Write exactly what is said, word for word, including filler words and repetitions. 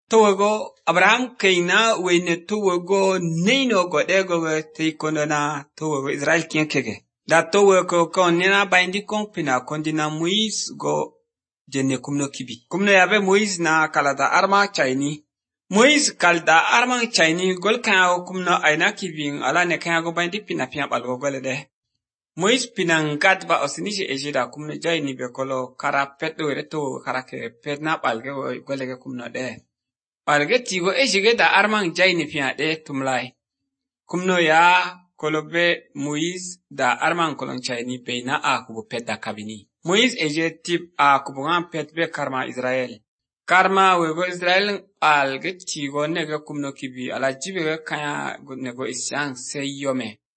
towago Abraham kaina weyne towago neino godego te konona towago Israel kienkege. Da towago konina baindi kongpina kondina Moïse go jenne kumno kibi. Kumno yabe Moïse na kalada arma chaini. Moïse kalda arma chaini gol kaya kumno aina kibin ala ne kaya go baindi pina pina balgo gole de. Moïse pinan gadba osinije ejida kumno jaini be kolo kara petdo reto kara ke petna balge golege kumno de. Balge tigo ejige da arman jaini pina de tumlai. Kumno ya kolobe Moïse da arman kolon chaini be na a kubo pet da kabini. Moïse eje tip a kubo ngan pet be karma Israel. Karma wego Israel alge tigo nege kumno kibi ala jibe kaya nego isyang se yome.